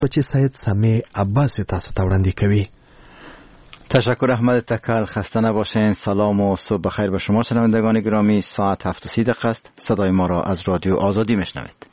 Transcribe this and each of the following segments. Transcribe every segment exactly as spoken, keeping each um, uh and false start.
بچی سید سمی عباس تاسو ته وړاندې کوي. تشکر احمد تکل. خسته نباشین. سلام و صبح بخیر به شما شنوندگان گرامی. ساعت هفت و سی دقیقه است. صدای ما را از رادیو آزادی میشنوید.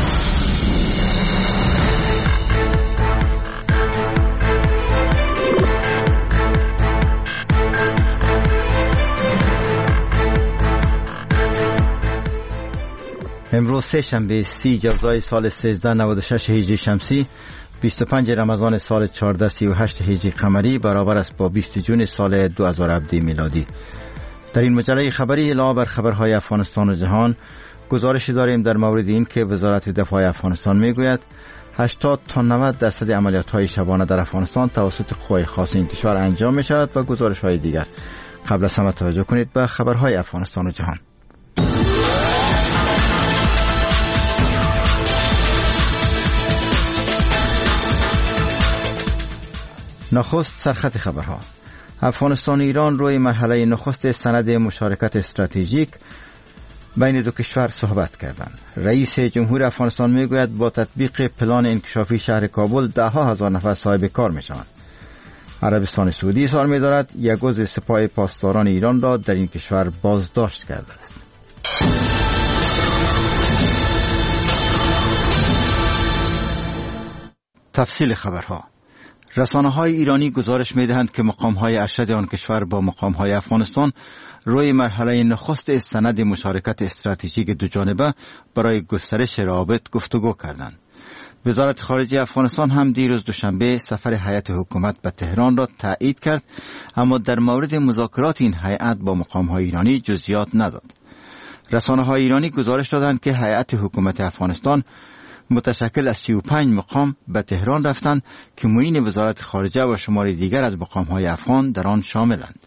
امروز سه شنبه سی جوزای سال سیزده نود و شش هجری شمسی، بیست و پنج رمضان سال چهارده سی و هشت هجری قمری برابر است با بیست جون سال دو هزار و هفده میلادی. در این مجله خبری علاوه بر خبرهای افغانستان و جهان گزارشی داریم در مورد این که وزارت دفاع افغانستان میگوید هشتاد تا نود درصد عملیات‌های شبانه در افغانستان توسط قوای خاص این کشور انجام می‌شود و گزارش‌های دیگر. قبل از همه توجه کنید به خبرهای افغانستان و جهان. نخست سرخط خبرها. افغانستان و ایران روی مرحله نخست سند مشارکت استراتژیک بین دو کشور صحبت کردند. رئیس جمهور افغانستان میگوید با تطبیق پلان انکشافی شهر کابل ده ها هزار نفر صاحب کار میشوند. عربستان سعودی اظهار می‌دارد یک عضو سپاه پاسداران ایران را در این کشور بازداشت کرده است. تفصیل خبرها. رسانه‌های ایرانی گزارش می‌دهند که مقام‌های ارشد آن کشور با مقام‌های افغانستان روی مرحله نخست سند مشارکت استراتژیک دوجانبه برای گسترش روابط گفتگو کردند. وزارت خارجه افغانستان هم دیروز دوشنبه سفر هیئت حکومت به تهران را تایید کرد، اما در مورد مذاکرات این هیئت با مقام‌های ایرانی جزئیات نداد. رسانه‌های ایرانی گزارش دادند که هیئت حکومت افغانستان متشکل از سی و پنج مقام به تهران رفتند که معین وزارت خارجه و شماری دیگر از مقام‌های افغان در آن شاملند.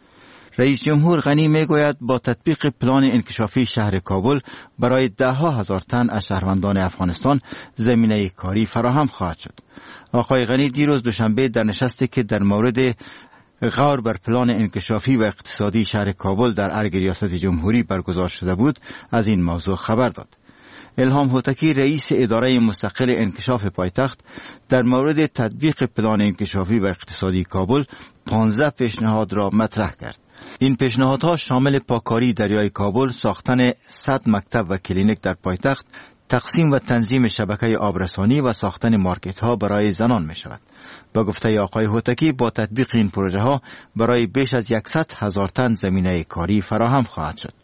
رئیس جمهور غنی میگوید با تطبیق پلان انکشافی شهر کابل برای ده ها هزار تن از شهروندان افغانستان زمینه کاری فراهم خواهد شد. آقای غنی دیروز دوشنبه در نشستی که در مورد غور بر پلان انکشافی و اقتصادی شهر کابل در ارگ ریاست جمهوری برگزار شده بود از این موضوع خبر داد. الهام هوتکی رئیس اداره مستقل انکشاف پایتخت در مورد تطبیق پلان انکشافی و اقتصادی کابل پانزده پیشنهاد را مطرح کرد. این پیشنهادها شامل پاکاری دریای کابل، ساختن صد مکتب و کلینیک در پایتخت، تقسیم و تنظیم شبکه آبرسانی و ساختن مارکت ها برای زنان می شود. با گفته آقای هوتکی با تطبیق این پروژه ها برای بیش از صد هزار تن زمینه کاری فراهم خواهد شد.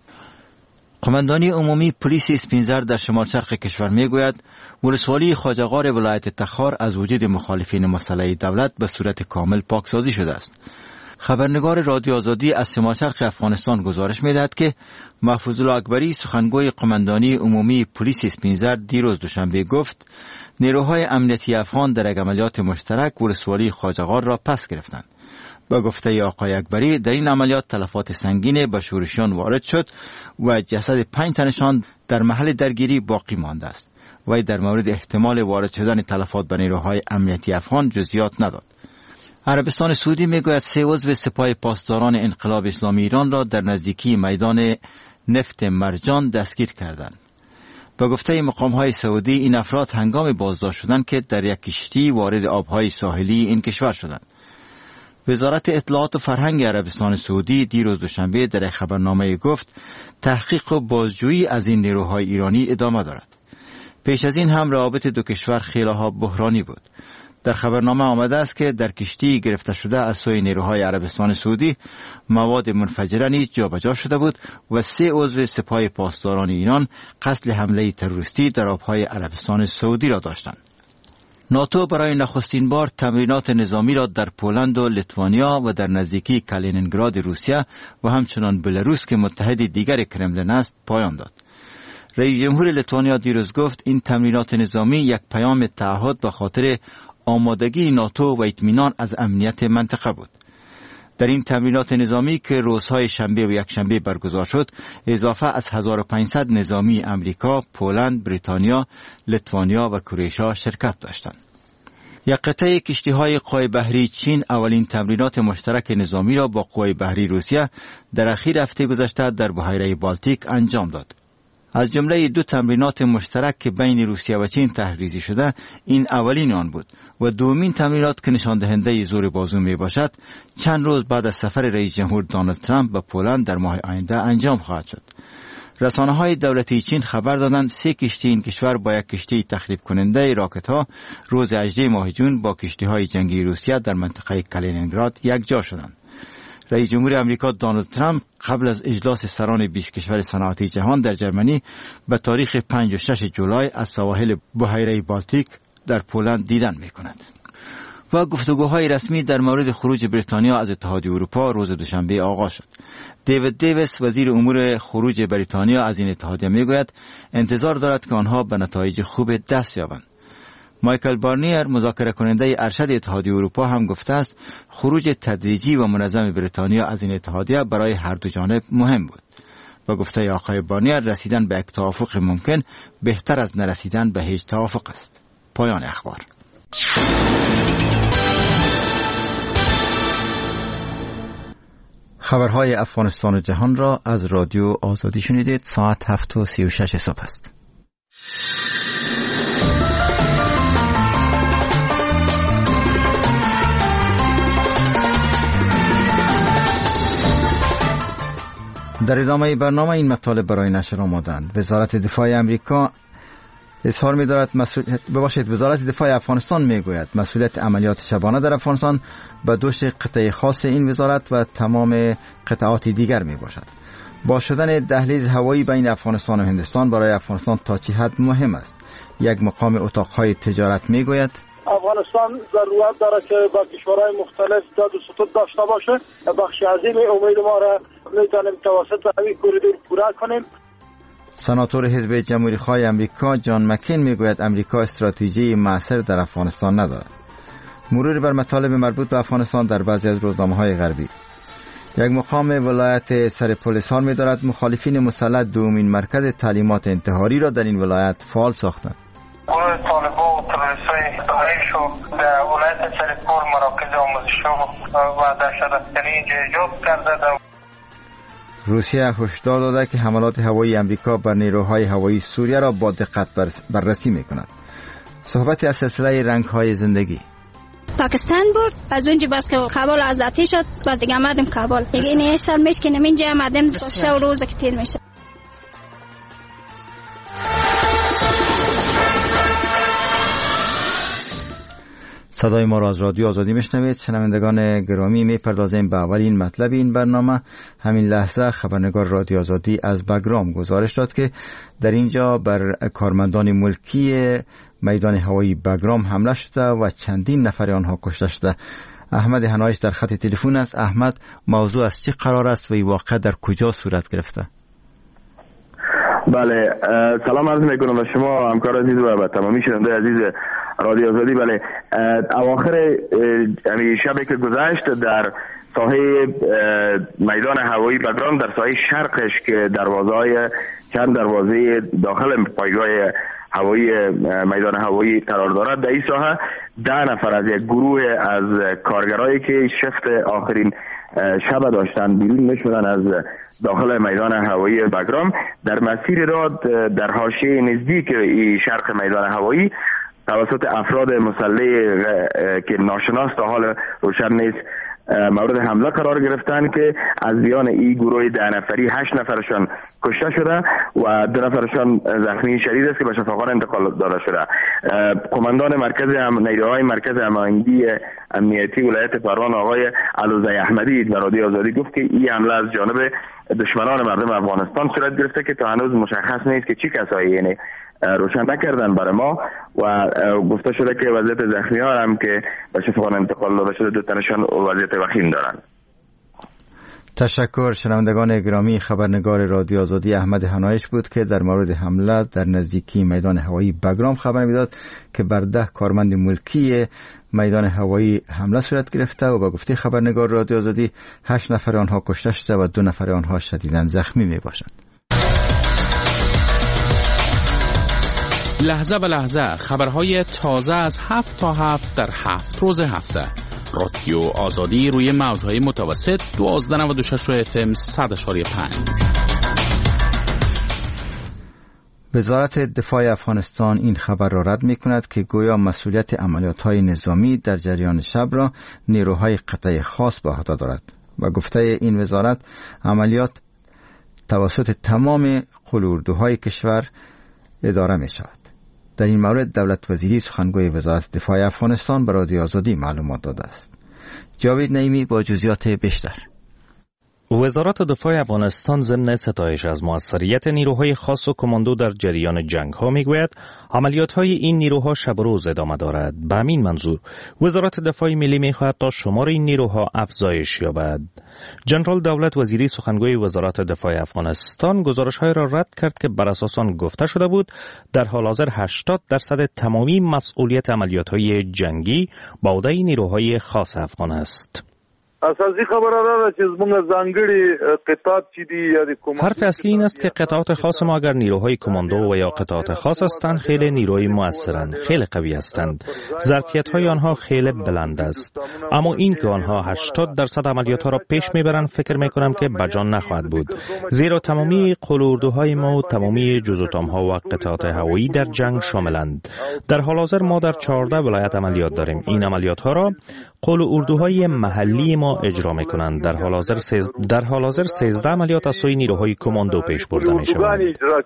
قماندانی عمومی پلیس اسپینزر در شمال شرق کشور میگوید ولسوالی خواجه‌غار ولایت تخار از وجود مخالفین مسئله دولت به صورت کامل پاکسازی شده است. خبرنگار رادیو آزادی از شمال شرق افغانستان گزارش میدهد که محفوظ الله اکبری سخنگوی قماندانی عمومی پلیس اسپینزر دیروز دوشنبه گفت نیروهای امنیتی افغان در یک عملیات مشترک ولسوالی خواجه‌غار را پس گرفتند. با گفته آقای اکبری در این عملیات تلفات سنگین به شورشیان وارد شد و جسد پنج تنشان در محل درگیری باقی مانده است. وی در مورد احتمال وارد شدن تلفات به نیروهای امنیتی افغان جزئیات نداد. عربستان سعودی میگوید سه عضو سپاه پاسداران انقلاب اسلامی ایران را در نزدیکی میدان نفت مرجان دستگیر کردند. با گفته مقام‌های سعودی این افراد هنگام بازداشت شدند که در یک کشتی وارد آبهای ساحلی این کشور شدند. وزارت اطلاعات و فرهنگ عربستان سعودی دیروز دوشنبه در خبرنامه گفت تحقیق و بازجویی از این نیروهای ایرانی ادامه دارد. پیش از این هم روابط دو کشور خیلی‌ها بحرانی بود. در خبرنامه آمده است که در کشتی گرفته شده از سوی نیروهای عربستان سعودی مواد منفجره نیز جابجا شده بود و سه عضو سپاه پاسداران ایران قصد حمله تروریستی در آبهای عربستان سعودی را داشتند. ناتو برای نخستین بار تمرینات نظامی را در پولند و لیتوانیا و در نزدیکی کالینینگراد روسیه و همچنان بلاروس که متحد دیگر کرملین است پایان داد. رئیس جمهور لیتوانیا دیروز گفت این تمرینات نظامی یک پیام تعهد به خاطر آمادگی ناتو و اطمینان از امنیت منطقه بود. در این تمرینات نظامی که روزهای شنبه و یکشنبه برگزار شد، اضافه از هزار و پانصد نظامی امریکا، پولند، بریتانیا، لیتوانیا و کرواتیا شرکت داشتند. یک قطعه کشتی‌های قوای بحری چین اولین تمرینات مشترک نظامی را با قوای بحری روسیه در اخیر هفته گذشته در بحیره بالتیک انجام داد. از جمله دو تمرینات مشترک که بین روسیه و چین تحریزی شده، این اولین آن بود و دومین تمرینات که نشان دهنده زور بازو می باشد چند روز بعد از سفر رئیس جمهور دونالد ترامپ به پولند در ماه آینده انجام خواهد شد. رسانه‌های دولتی چین خبر دادند سه کشتی این کشور با یک کشتی تخریب کننده راکت‌ها روز هجدهم ماه جون با کشتی‌های جنگی روسیه در منطقه کالینینگراد یکجا شدند. رئیس جمهور امریکا دونالد ترامپ قبل از اجلاس سران بیست کشور صنعتی جهان در جرمنی به تاریخ پنج و شش جولای از سواحل بحیره بالتیک در پولند دیدن می‌کند. و گفتگوهای رسمی در مورد خروج بریتانیا از اتحادیه اروپا روز دوشنبه آغاز شد. دیوید دیویس وزیر امور خروج بریتانیا از این اتحادیه میگوید انتظار دارد که آنها به نتایج خوب دست یابند. مایکل بارنیر مذاکره کننده ارشد اتحادیه اروپا هم گفته است خروج تدریجی و منظم بریتانیا از این اتحادیه برای هر دو جانب مهم بود. با گفته آقای بارنیر رسیدن به یک توافق ممکن بهتر از نرسیدن به هیچ توافق است. پایان اخبار. خبرهای افغانستان و جهان را از رادیو آزادی شنیدید. ساعت هفت و سی و شش صبح است. در ادامه برنامه این مطالب برای نشر آمدند. وزارت دفاع امریکا اظهار می‌دارد مسئولیت ببخشید وزارت دفاع افغانستان میگوید مسئولیت عملیات شبانه در افغانستان به دوش قطعه خاص این وزارت و تمام قطعات دیگر میباشد. با شدن دهلیز هوایی بین افغانستان و هندوستان برای افغانستان تا چه حد مهم است؟ یک مقام اتاقهای تجارت میگوید افغانستان ضرورت داره که با کشورهای مختلف داد و ستود داشته باشه. بخش عظیم امید ما را میتونیم توسط همین کوریدور پورا کنیم. سناتور حزب جمهوری خواه امریکا جان مکین میگوید امریکا استراتژی موثر در افغانستان ندارد. مرور بر مطالب مربوط به افغانستان در بعضی از روزنامه‌های غربی. یک مقام ولایت سرپل اظهار می‌دارد مخالفین مسلح دومین مرکز تعلیمات انتحاری را در این ولایت فعال ساختند. گروه طالبان و تروریست‌های داعش و در ولایت سرپل مراکز آموزشی و دهشت‌افکنی اینجا ایجاد کرده. روسیه هشدار داده که حملات هوایی امریکا بر نیروهای هوایی سوریه را با دقت بررسی می‌کند. صحبت از سلسله رنگ‌های زندگی. پاکستان بود، از اونجا باز که کابل آزادی شد، باز دیگه آمدیم کابل. دیگه این یک سال میشه که نمینجا آمدیم، سه روز که تیر میشه. صدای ما را از رادیو آزادی میشنوید. شنوندگان گرامی، میپردازیم به اولین مطلب این برنامه. همین لحظه خبرنگار رادیو آزادی از بگرام گزارش داد که در اینجا بر کارمندان ملکی میدان هوایی بگرام حمله شده و چندین نفر آنها کشته شده. احمد هنایش در خط تلفن است. احمد، موضوع از چه قرار است و این واقعه در کجا صورت گرفته؟ بله، سلام عرض میکنم به شما همکار عزیز و به تمامی شنونده عزیز رادیو آزادی. بله، اواخر یعنی شبی که گذشت در ساحه میدان هوایی بگرام در ساحه شرقش که دروازه‌های چند دروازه داخل پایگاه هوایی میدان هوایی قرار دارد، در این ساحه ده نفر از یک گروه از کارگرایی که شفت آخرین شب داشتن بیرون میشدن از داخل میدان هوایی بگرام در مسیر راه در حاشیه نزدیک شرق میدان هوایی توسط افراد مسلح که ناشناس تا حال روشن نیست مورد حمله قرار گرفتن که از میان این گروه ده نفری هشت نفرشان کشته شده و دو نفرشان زخمی شدید است که به شفاخانه انتقال داده شده. قماندان مرکز نیروهای مرکز امنیتی امنیتی ولایت پروان آقای علوزی احمدی در رادیو آزادی گفت که این حمله از جانب دشمنان مردم افغانستان صورت گرفته که تا هنوز مشخص نیست که چی کسایی یعنی روشن نکردن برای ما و گفته شده که وضعیت زخمی ها هم که به شفاخانه انتقال داده شده دو تنشان وضعیت وخیم دارن. تشکر. شنوندگان گرامی، خبرنگار رادیو آزادی احمد هنایش بود که در مورد حمله در نزدیکی میدان هوایی بگرام خبر میداد که بر ده کارمند ملکی میدان هوایی حمله صورت گرفته و با گفته خبرنگار رادیو آزادی هشت نفر آنها کشته شده و دو نفر آنها شدیداً زخمی می باشند. لحظه به لحظه خبرهای تازه از هفت تا هفت در هفت روز هفته. رادیو آزادی روی موجهای متوسط دوازده و دو شش اف ام صد اشاری پنج. وزارت دفاع افغانستان این خبر را رد می کند که گویا مسئولیت عملیات‌های نظامی در جریان شب را نیروهای قطع خاص به عهده دارد و گفته این وزارت عملیات توسط تمام قلوردوهای کشور اداره می شود. در این مورد دولت وزیری سخنگوی وزارت دفاع افغانستان به رادیو آزادی معلومات داده است. جاوید نعیمی با جزئیات بیشتر. وزارت دفاع افغانستان ضمن ستایش از موثریت نیروهای خاص و کماندو در جریان جنگ ها میگوید عملیات های این نیروها شب و روز ادامه دارد. به همین منظور وزارت دفاع ملی میخواهد تا شمار این نیروها افزایش یابد. جنرال دولت وزیری سخنگوی وزارت دفاع افغانستان گزارش های را رد کرد که بر اساس آن گفته شده بود در حال حاضر هشتاد درصد تمامی مسئولیت عملیات های جنگی به عهده نیروهای خاص افغان است. اساسي خبره ده چې زموږ ځانګړي قطاعات چې دي یا د کوم حرف اصلی این است که قطعات خاص ما اگر نیروهای کماندو و یا قطعات خاص هستند خیلی نیروی موثرند، خیلی قوی هستند، ظرفیت های آنها خیلی بلند است، اما این که آنها هشتاد درصد عملیات ها را پیش میبرند فکر میکنم که بجان نخواهد بود، زیرا تمامی قلوردوهای ما و تمامی جزوتام ها و قطعات هوایی در جنگ شاملند. در حال حاضر ما در چهارده ولایت عملیات داریم. این عملیات ها را قلوردوهای محلی ما اجرا میکنند. در حال حاضر سیز... در حال حاضر سیزده عملیات از سوی نیروهای کماندو پیش برده میشوند.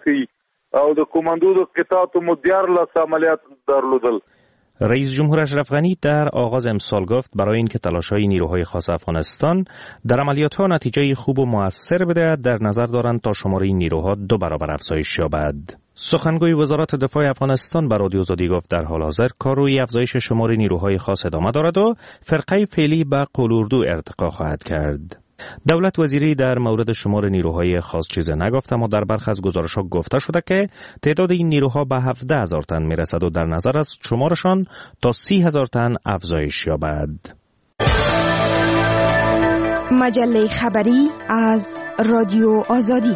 او د کماندو د قطعاتو مو دیارلس عملیات درلودل. رئیس جمهور اشرف غنی در آغاز امسال گفت برای اینکه تلاش‌های نیروهای خاص افغانستان در عملیات‌ها نتیجه خوب و مؤثر بدهد در نظر دارند تا شمار این نیروها دو برابر افزایش یابد. سخنگوی وزارت دفاع افغانستان به رادیو آزادی گفت در حال حاضر کار روی افزایش شمار نیروهای خاص ادامه دارد و فرقه فعلی به قلوردو ارتقا خواهد کرد. دولت وزیری در مورد شمار نیروهای خاص چیز نگفت، اما در برخی از گزارش‌ها گفته شده که تعداد این نیروها به هفده هزار تن میرسد و در نظر از شمارشان تا سی هزار تن افزایش یابد. مجله خبری از رادیو آزادی.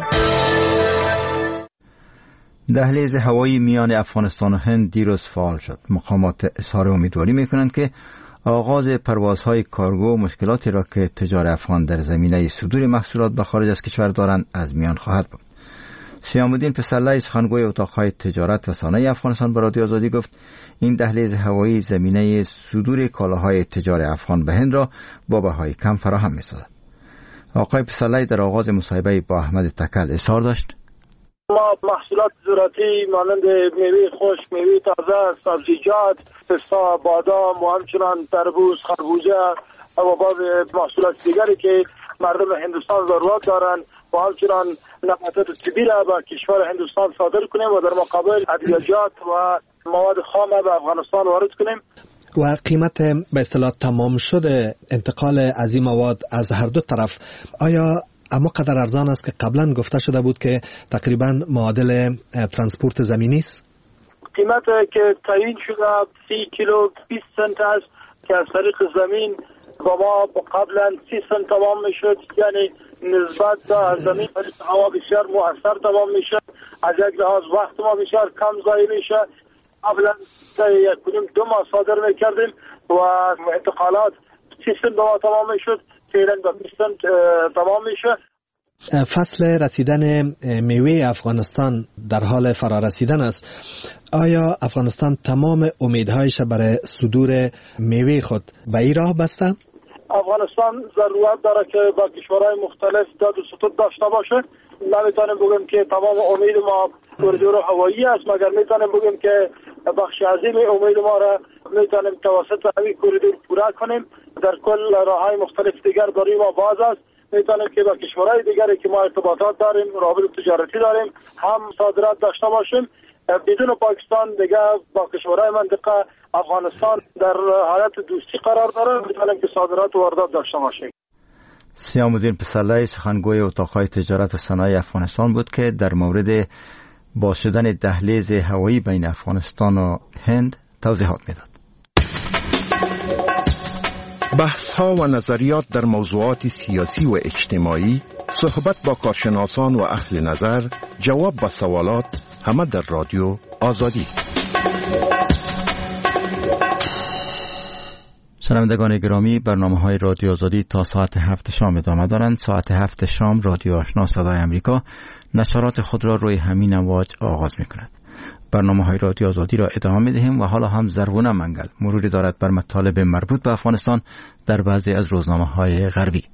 دهلیز هوایی میان افغانستان و هند دیروز فعال شد. مقامات اظهار امیدواری میکنند که آغاز پروازهای کارگو مشکلاتی را که تجار افغان در زمینه صدور محصولات به خارج از کشور دارند از میان خواهد بود. سیام الدین پسرلی سخنگوی اتاقهای تجارت و صنایع افغانستان به رادیو آزادی گفت این دهلیز هوایی زمینه صدور کالاهای تجار افغان به هند را با بهای کم فراهم می‌سازد. آقای پسرلی در آغاز مصاحبه با احمد تکل اظهار داشت: ما محصولات زراعتی مانند میوه خشک، میوه تازه، سبزیجات، پستا، بادام و همچنان تربوز، خربوزه و بعض محصولات دیگری که مردم هندوستان ضرورت دارند و همچنان نباتات طبی را به کشور هندوستان صادر کنیم و در مقابل ادویه‌جات و مواد خام به افغانستان وارد کنیم. و قیمت به اصطلاح تمام شده انتقال از این مواد از هر دو طرف آیا اما قدر ارزان است که قبلا گفته شده بود که تقریبا معادل ترانسپورت زمینی است؟ قیمت که تعیین شده سی کیلو بیست سنت است که از طریق زمین با ما قبلا سی سنت تمام میشد، یعنی نسبت به زمین طریق هوا بسیار مؤثر تمام میشد. از یک لحاظ وقت ما بسیار کم ضایع میشه. قبلا یک کنیم دو ماه صادر میکردیم و انتقالات سی سنت با ما تمام میشد، فعلا با بیست سنت تمام میشه. فصل رسیدن میوه افغانستان در حال فرا رسیدن است. آیا افغانستان تمام امیدهایش برای صدور میوه خود به این راه بسته؟ افغانستان ضرورت داره که با کشورهای مختلف داد و ستود داشته باشه. نمیتونیم بگیم که تمام امید ما کوریدور هوایی است، مگر میتونیم بگیم که بخش عظیم امید ما را میتونیم توسط همین کوریدور پورا کنیم. در کل راههای مختلف دیگر برای ما باز است. میتونیم که با کشورهای دیگری که ما ارتباطات داریم، روابط تجارتی داریم، هم صادرات داشته باشیم. بدون پاکستان دیگه با کشورهای منطقه افغانستان در حالت دوستی قرار داره، میتونیم که صادرات و واردات داشته باشیم. سیام الدین پسرلی سخنگوی اتاقهای تجارت و صنایع افغانستان بود که در مورد باز شدن دهلیز هوایی بین افغانستان و هند توضیحات میداد. بحث ها و نظریات در موضوعات سیاسی و اجتماعی، صحبت با کارشناسان و اهل نظر، جواب به سوالات، همه در رادیو آزادی. شنوندگان گرامی، برنامه‌های رادیو آزادی تا ساعت هفت شام ادامه دارند. ساعت هفت شام رادیو آشنا صدای امریکا نشرات خود را روی همین امواج آغاز می‌کند. برنامه‌های رادیو آزادی را ادامه می‌دهیم و حالا هم زرغونه منگل مروری دارد بر مطالب مربوط به افغانستان در بعضی از روزنامه‌های غربی.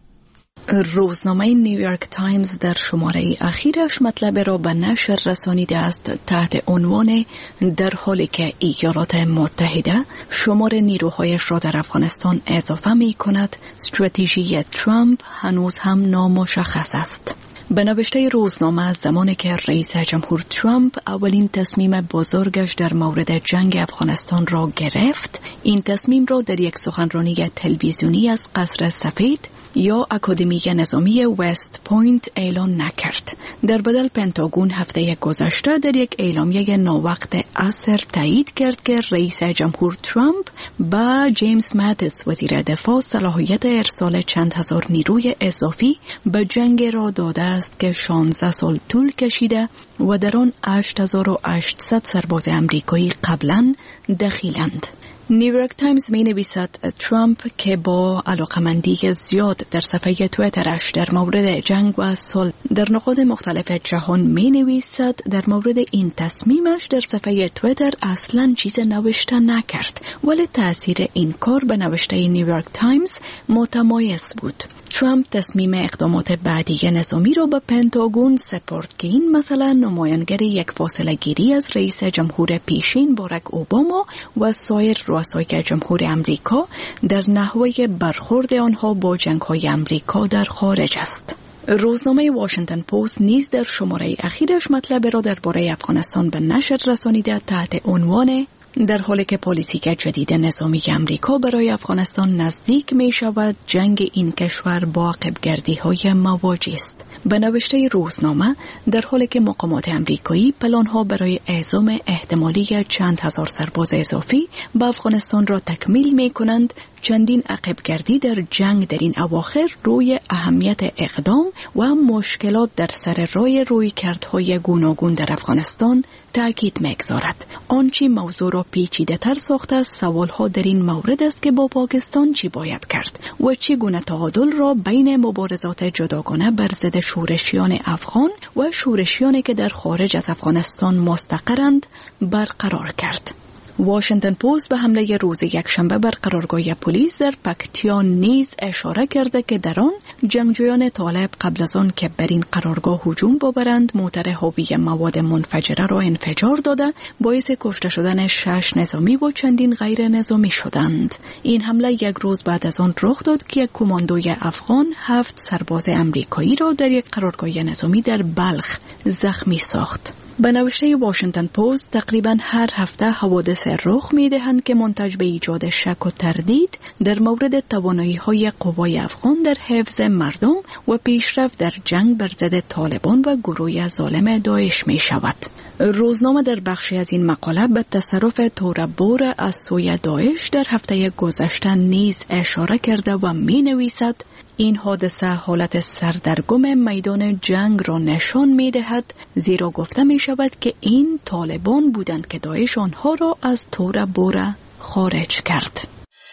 روزنامه نیویورک تایمز در شماره اخیرش مطلب را به نشر رسانیده است تحت عنوان در حالی که ایالات متحده شمار نیروهایش را در افغانستان اضافه می کند، استراتژی ترامپ هنوز هم نامشخص است. به نوشته روزنامه، زمانی که رئیس جمهور ترامپ اولین تصمیم بزرگش در مورد جنگ افغانستان را گرفت، این تصمیم را در یک سخنرانی تلویزیونی از قصر سفید یا اکادمی نظامی وست پوینت اعلان نکرد. در بدل پنتاگون هفته گذشته در یک اعلامیه ناوقت عصر تایید کرد که رئیس جمهور ترامپ با جیمز ماتیس وزیر دفاع صلاحیت ارسال چند هزار نیروی اضافی به جنگ را داده است که شانزده سال طول کشیده و در آن هشت هزار و هشتصد سرباز امریکایی قبلا دخیلند. نیویورک تایمز می نویسد ترامپ که با علاقمندی زیاد در صفحه تویترش در مورد جنگ و صلح در نقاط مختلف جهان می نویسد، در مورد این تصمیمش در صفحه تویتر اصلا چیز نوشته نکرد، ولی تأثیر این کار به نوشته نیویورک تایمز متمایز بود. ترامپ تصمیم اقدامات بعدی نظامی را به پنتاگون سپرد که این مثلا نمایانگر یک فاصله گیری از رئیس جمهور پیشین باراک اوباما و سایر رؤسای جمهور امریکا در نحوه برخورد آنها با جنگ‌های امریکا در خارج است. روزنامه واشنگتن پست نیز در شماره اخیرش مطلب را درباره افغانستان به نشر رسانیده تحت عنوان در حالی که پالیسی جدید نظامی امریکا برای افغانستان نزدیک می شود، جنگ این کشور با عقب‌گردی های مواجه است. به نوشته روزنامه، در حالی که مقامات امریکایی پلان‌ها برای اعزام احتمالی چند هزار سرباز اضافی به افغانستان را تکمیل می کنند، چندین عقب‌گردی در جنگ در این اواخر روی اهمیت اقدام و مشکلات در سر راه رویکردهای گوناگون در افغانستان تأکید می‌گذارد. آنچه موضوع را پیچیده‌تر ساخته است، سوال‌ها در این مورد است که با پاکستان چی باید کرد و چگونه تعادل را بین مبارزات جداگانه بر ضد شورشیان افغان و شورشیانی که در خارج از افغانستان مستقرند برقرار کرد. واشنگتن پست به حمله روز یکشنبه بر قرارگاه پلیس در پکتیا نیز اشاره کرده که در آن جنگجویان طالب قبل از آن که بر این قرارگاه هجوم ببرند، موتر حاوی مواد منفجره را انفجار داده باعث کشته شدن شش نظامی و چندین غیر نظامی شدند. این حمله یک روز بعد از آن رخ داد که یک کماندوی افغان هفت سرباز امریکایی را در یک قرارگاه نظامی در بلخ زخمی ساخت. به نوشته واشنگتن پست، تقریبا هر هفته حوادث رخ می‌دهند که منتج به ایجاد شک و تردید در مورد توانایی‌های قوای افغان در حفظ مردم و پیشرفت در جنگ بر ضد طالبان و گروه ظالم داعش می‌شود. روزنامه در بخشی از این مقاله به تصرف توربور از سوی داعش در هفته گذشته نیز اشاره کرده و می‌نویسد این حادثه حالت سردرگم میدان جنگ را نشان می‌دهد، زیرا گفته می‌شود که این طالبان بودند که داعش آنها را از توربور خارج کرد.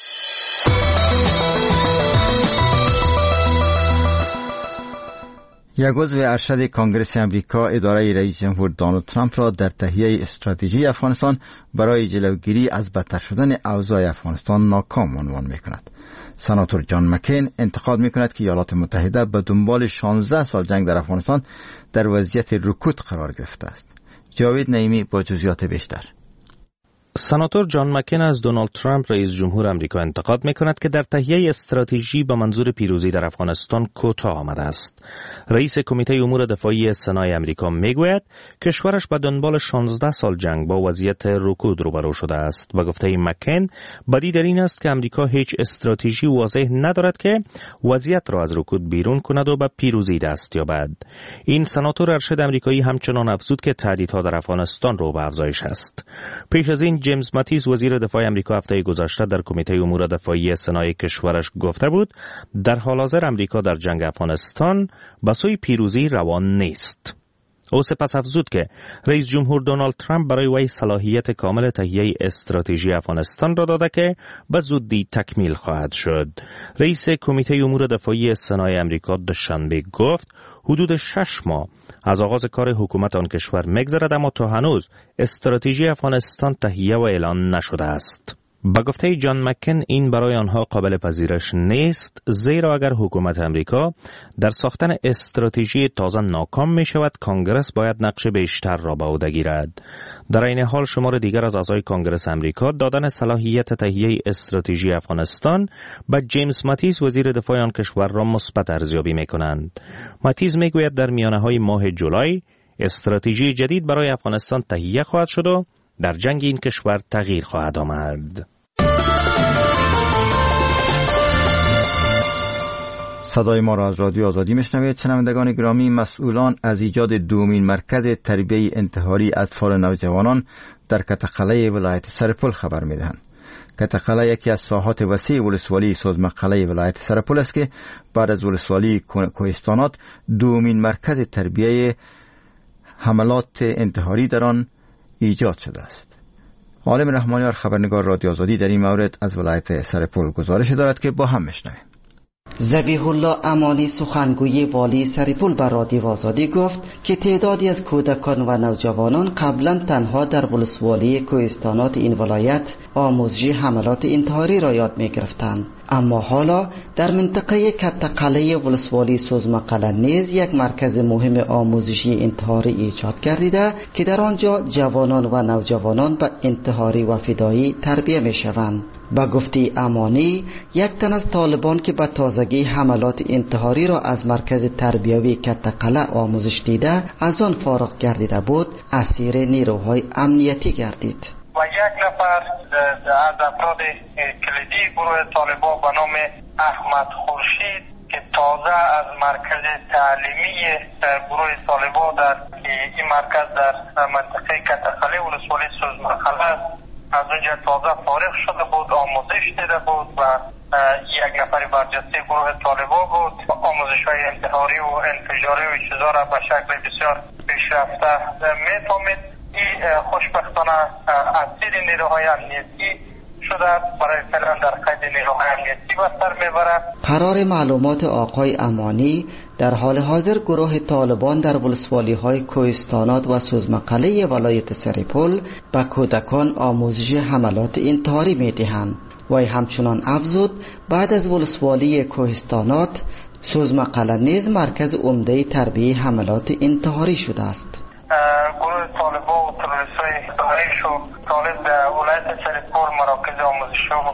یک عضو ارشد کنگره امریکا اداره رئیس جمهور دونالد ترامپ را در تهیه استراتژی افغانستان برای جلوگیری از بدتر شدن اوضاع افغانستان ناکام عنوان می‌کند. سناتور جان مکین انتقاد می‌کند که ایالات متحده به دنبال شانزده سال جنگ در افغانستان در وضعیت رکود قرار گرفته است. جاوید نعیمی با جزئیات بیشتر. سناتور جان مکین از دونالد ترامپ رئیس جمهور آمریکا انتقاد می‌کند که در تهیه استراتژی به منظور پیروزی در افغانستان کوتاه آمده است. رئیس کمیته امور دفاعی سنای آمریکا میگوید کشورش به دنبال شانزده سال جنگ با وضعیت رکود روبرو شده است و گفته مکین بدی در این است که آمریکا هیچ استراتژی واضح ندارد که وضعیت را از رکود بیرون کند و به پیروزی دست یابد. این سناتور ارشد آمریکایی همچنان افزود که تهدیدها در افغانستان رو به افزایش است. پیش از این جیمز ماتیس وزیر دفاع آمریکا هفته گذشته در کمیته امور دفاعی سنای کشورش گفته بود در حال حاضر آمریکا در جنگ افغانستان به سوی پیروزی روان نیست. او سپس افزود که رئیس جمهور دونالد ترامپ برای وی صلاحیت کامل تهیه استراتژی افغانستان را داده که به زودی تکمیل خواهد شد. رئیس کمیته امور دفاعی سنای امریکا دوشنبه گفت حدود شش ماه از آغاز کار حکومت آن کشور می‌گذرد، اما تا هنوز استراتژی افغانستان تهیه و اعلان نشده است. با گفته جان مکن این برای آنها قابل پذیرش نیست، زیرا اگر حکومت امریکا در ساختن استراتژی تازه ناکام می شود، کانگرس باید نقش بیشتر را به عهده گیرد. در این حال شمار دیگر از اعضای کانگرس امریکا دادن صلاحیت تهیه استراتژی افغانستان به جیمز ماتیز وزیر دفاع آن کشور را مثبت ارزیابی می کنند. ماتیز می گوید در میانه های ماه جولای استراتژی جدید برای افغانستان تهیه خواهد شد و در جنگ این کشور تغییر خواهد آمد. صدای ما را از رادیو آزادی میشنوید. شنوندگان گرامی، مسئولان از ایجاد دومین مرکز تربیه انتحاری اطفال نوجوانان در کتقله ولایت سرپل خبر میدهند. کتقله یکی از ساحات وسیع ولسوالی سوزمقله ولایت سرپل است که بعد از ولسوالی کوهستانات دومین مرکز تربیه حملات انتحاری در آن ایجاد شده است. عالم رحمانیار خبرنگار رادیو آزادی در این مورد از ولایت سرپل گزارش دارد که با هم میشنویم. ذبیح الله امانی سخنگوی والی سرپل بر رادیو آزادی گفت که تعدادی از کودکان و نوجوانان قبلا تنها در ولسوالی کوهستانات این ولایت آموزشی حملات انتحاری را یاد می گرفتند، اما حالا در منطقه کتقله ولسوالی سوزمقله نیز یک مرکز مهم آموزشی انتحاری ایجاد گردیده که در آنجا جوانان و نوجوانان به انتحاری و فدایی تربیه می شوند. با گفته امانی، یک تن از طالبان که به تازگی حملات انتحاری را از مرکز تربیوی کتقله آموزش دیده از آن فارغ گردیده بود، اسیر نیروهای امنیتی گردید. و یک نفر از افراد کلیدی گروه طالبان به نام احمد خورشید که تازه از مرکز تعلیمی گروه طالبان در این مرکز در منطقه کتقله ولسوالی سوزمقله از اونجا تازه فارغ شده بود، آموزش دیده بود و یک نفر برجسته گروه طالبان بود. آموزش های انتحاری و انفجاری و چیزا را به شکل بسیار پیشرفته میفهمید. این خوشبختانه اسیر نیروهای امنیتی شده، برای فعلا در قید نیروهای امنیتی به سر میبره. قرار معلومات آقای امانی، در حال حاضر گروه طالبان در ولسوالی های کوهستانات و سوزمقله ولایت سرپل به کودکان آموزش حملات انتحاری میدهند. وی همچنان افزود بعد از ولسوالی کوهستانات سوزمقله نیز مرکز عمده تربیه حملات انتحاری شده است. گروه طالبان و تروریست های داعش و طالب در ولایت سرپل مراکز آموزشی و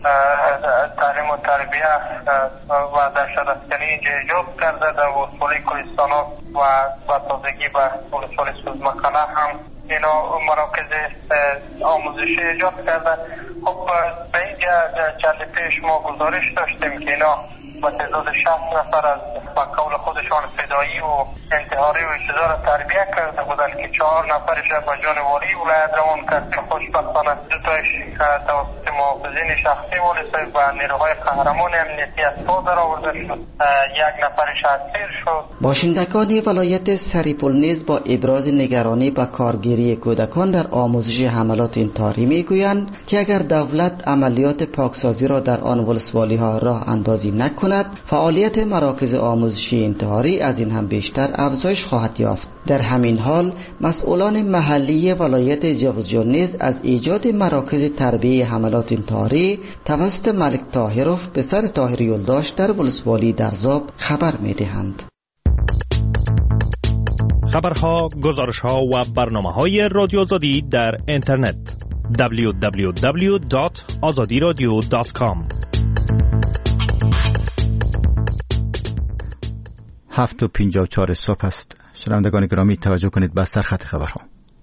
تعلیم و تربیه و دهشت‌افکنی اینجا ایجاد کرده. در ولسوالی کوهستانات و با تازگی به ولسوالی سوزمقله هم اینا مراکز آموزشی ایجاد کرده. خب به اینجا چند پیش ما گزارش داشتیم که اینا با تعداد شصت نفر از با قول خودشان فدایی و انتحاری و چیزا را تربیه کرده بودن که چهار نفرش به جان والی ولایت روان کرد که خوشبختانه دو تایش توسط محافظین شخصی والی صاحب و نیروهای قهرمان امنیتی از پا در آورده شد. یک نفرش اسیر شد. باشندگان ولایت سرپل نیز با ابراز نگرانی به کارگیری کودکان در آموزش حملات انتحاری میگویند که اگر دولت عملیات پاکسازی را در آن ولسوالی ها راه اندازی نکند، فعالیت مراکز آموزشی انتحاری از این هم بیشتر افزایش خواهد یافت. در همین حال مسئولان محلی ولایت جوزجان نیز از ایجاد مراکز تربیه حملات انتحاری توسط ملک طاهروف پسر طاهر یلداش در ولسوالی درزاب خبر می‌دهند. خبرها، گزارش‌ها و برنامه‌های رادیو آزادی در اینترنت دبلیو دبلیو دبلیو دات آزادی رادیو دات کام. هفت و پنجاه و چهار صبح است. شنوندگان گرامی توجه کنید به سرخط خبرها.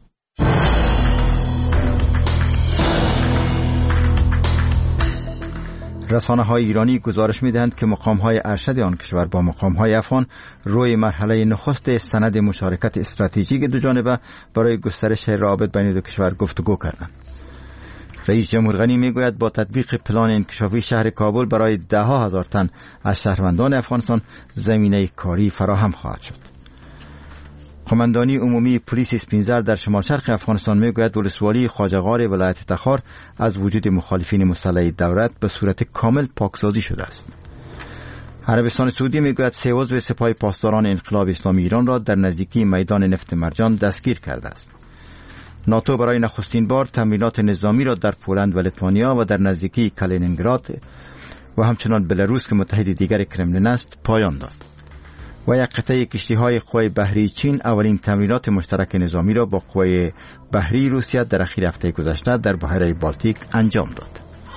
رسانه های ایرانی گزارش می‌دهند که مقام های ارشد آن کشور با مقام های افغان روی مرحله نخست سند مشارکت استراتژیک دو جانبه برای گسترش روابط بین دو کشور گفتگو کردند. رئیس جمهور غنی میگوید با تطبیق پلان انکشافی شهر کابل برای ده ها هزار تن از شهروندان افغانستان زمینه کاری فراهم خواهد شد. قماندانی عمومی پلیس اسپینزر در شمال شرق افغانستان میگوید ولسوالی خواجه‌غار ولایت تخار از وجود مخالفین مسلح دولت به صورت کامل پاکسازی شده است. عربستان سعودی میگوید سه عضو سپاه پاسداران انقلاب اسلامی ایران را در نزدیکی میدان نفت مرجان دستگیر کرده است. ناتو برای نخستین بار تمرینات نظامی را در پولند و لیتوانیا و در نزدیکی کالینینگراد و همچنان بلاروس که متحد دیگر کرملین است پایان داد. و یک قطعه کشتی‌های قوای بحری چین اولین تمرینات مشترک نظامی را با قوای بحری روسیه در اخیر هفته گذشته در بحیره بالتیک انجام داد.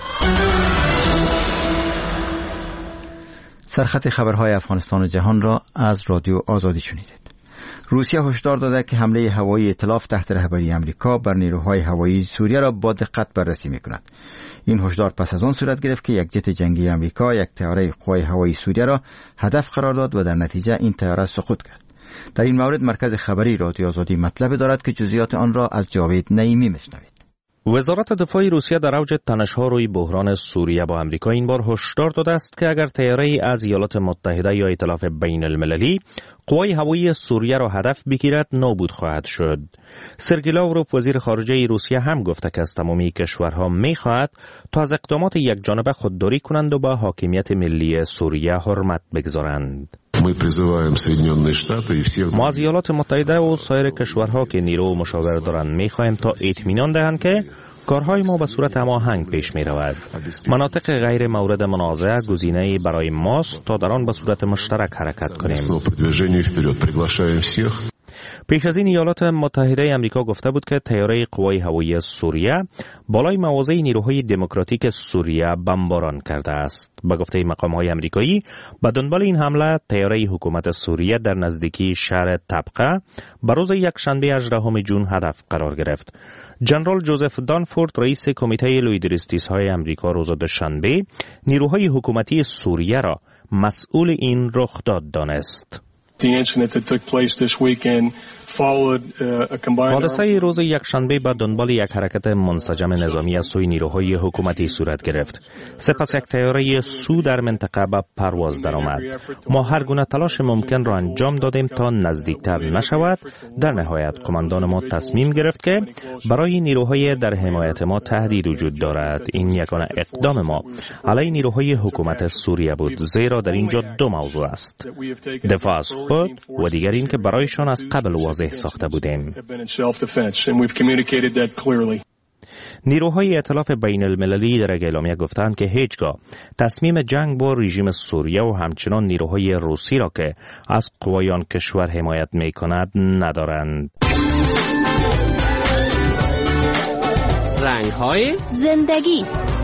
سرخط خبرهای افغانستان و جهان را از رادیو آزادی شنیدید. روسیه هشدار داده که حمله هوایی ائتلاف تحت رهبری آمریکا بر نیروهای هوایی سوریه را با دقت بررسی می‌کند. این هشدار پس از آن صورت گرفت که یک جت جنگی آمریکا یک طیاره قوای هوایی سوریه را هدف قرار داد و در نتیجه این طیاره سقوط کرد. در این مورد مرکز خبری رادیو آزادی مطلب دارد که جزئیات آن را از جاوید نعیمی می‌شنوید. وزارت دفاع روسیه در اوج تنش‌ها روی بحران سوریه با آمریکا این بار هشدار داده است که اگر طیاره‌ای از ایالات متحده یا ائتلاف بین المللی قوای هوایی سوریه را هدف بگیرد نابود خواهد شد. سرگئی لاوروف وزیر خارجه روسیه هم گفته که از تمامی کشورها می‌خواهد تا از اقدامات یکجانبه خودداری کنند و به حاکمیت ملی سوریه حرمت بگذارند. ما از ایالات متحده و سایر کشورها که نیرو و مشاور دارند می‌خواهیم تا اطمینان دهند که کارهای ما به صورت هماهنگ پیش می رود. مناطق غیر مورد منازعه گزینه‌ای برای ماست تا در آن به صورت مشترک حرکت کنیم. پیش از این ایالات متحده آمریکا گفته بود که طیاره قوای هوایی سوریه بالای مواضع نیروهای دموکراتیک سوریه بمباران کرده است. به گفته مقام‌های آمریکایی به دنبال این حمله طیاره حکومت سوریه در نزدیکی شهر طبقه به روز یکشنبه هجدهم ژوئن هدف قرار گرفت. جنرال جوزف دانفورد رئیس کمیته لویدریستیس‌های آمریکا روز دوشنبه نیروهای حکومتی سوریه را مسئول این رخداد دانست. حادثه روز یکشنبه به دنبال یک حرکت منسجم نظامی از سوی نیروهای حکومتی صورت گرفت. سپس یک طیاره سو در منطقه به پرواز درآمد. ما هر گونه تلاش ممکن را انجام دادیم تا نزدیکتر نشود. در نهایت قماندان ما تصمیم گرفت که برای نیروهای در حمایت ما تهدید وجود دارد. این یگانه اقدام ما علیه نیروهای حکومت سوریه بود، زیرا در اینجا دو موضوع است: دفاع از خود و دیگر این که برایشان از قبل واضح ساخته بودیم. نیروهای ائتلاف بین المللی در اعلامیه گفتند که هیچگاه تصمیم جنگ با رژیم سوریه و همچنان نیروهای روسی را که از قوای آن کشور حمایت می کند ندارند. رنگ‌های زندگی.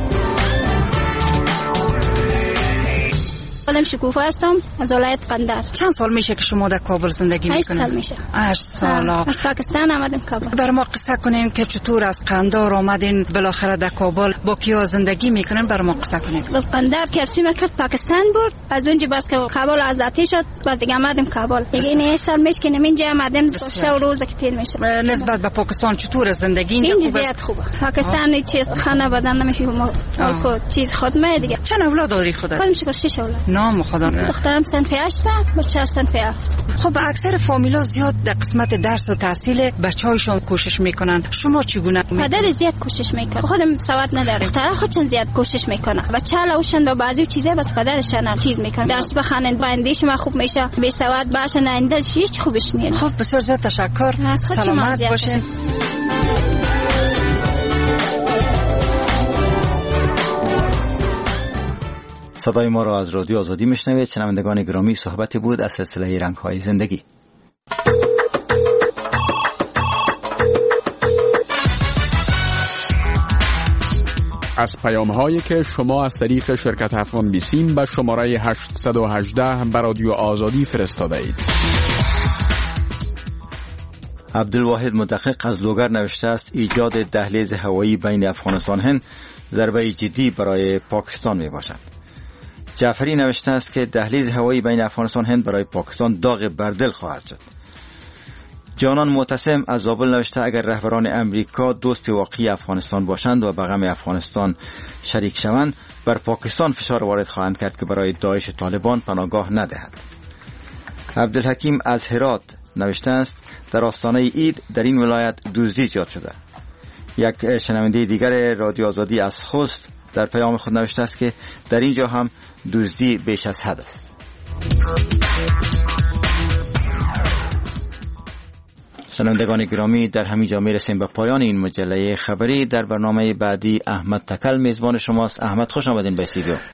خودم شکوفا هستم از ولایت قندهار. چند سال میشه که شما در کابل زندگی میکنید؟ هشت سال میشه. هشت سال. از پاکستان آمدیم کابل. بر ما قصه کنین که چطور از قندهار آمدین بالاخره در کابل، با کیا زندگی میکنین؟ بر ما قصه کنین. از قندهار کرسی مرکز پاکستان بود، از اونجا باز که کابل آزادی شد باز دیگه آمدیم کابل. دیگه این هشت سال میشه که اینجا آمدیم، سه روز که تیر میشه. نسبت به پاکستان چطور زندگی اینجا؟ اینجا زیاد خوبه. پاکستان چیز خانه بدن نمیشه، خود چیز خدمه دیگه. چند اولاد داری خودت؟ خودم شکر شش اولاد. نام خدا. دخترم صنف هشت بچه صنف هفت. خب اکثر فامیلا زیاد در قسمت درس و تحصیل بچه‌هاشون کوشش میکنن. شما چگونه؟ پدر زیاد کوشش میکنه، خودم سواد نداره. دختر خودشون زیاد کوشش میکنه. بچه لوشن با بعضی چیزا بس پدرشون چیز میکنه. درس بخونن، بایندیش ما خوب میشه. به سواد باشن، آینده هیچ خوبش نیست. خب بسیار زیاد تشکر. سلامت باشین. صدای ما را از رادیو آزادی میشنوید. شنوندگان گرامی، صحبتی بود از سلسله رنگ‌های زندگی. از پیام‌هایی که شما از طریق شرکت افغان بیسیم به شماره هشت یک هشت به رادیو آزادی فرستاده اید. عبدالواحد مدقق از لوگر نوشته است ایجاد دهلیز هوایی بین افغانستان هند ضربه جدی برای پاکستان می باشد. جعفری نوشته است که دهلیز هوایی بین افغانستان هند برای پاکستان داغ بر دل خواهد شد. جانان معتصم از زابل نوشته اگر رهبران امریکا دوست واقعی افغانستان باشند و به غم افغانستان شریک شوند، بر پاکستان فشار وارد خواهند کرد که برای داعش طالبان پناهگاه ندهد. عبدالحکیم از هرات نوشته است در آستانه عید در این ولایت دزدی زیاد شده. یک شنونده دیگر رادیو آزادی از خوست در پیام خود نوشته است که در اینجا هم دزدی بیش از حد است. شنوندگان گرامی، در همین جا میرسیم به پایان این مجله خبری. در برنامه بعدی احمد تکل میزبان شماست. احمد، خوش آمدین به استودیو.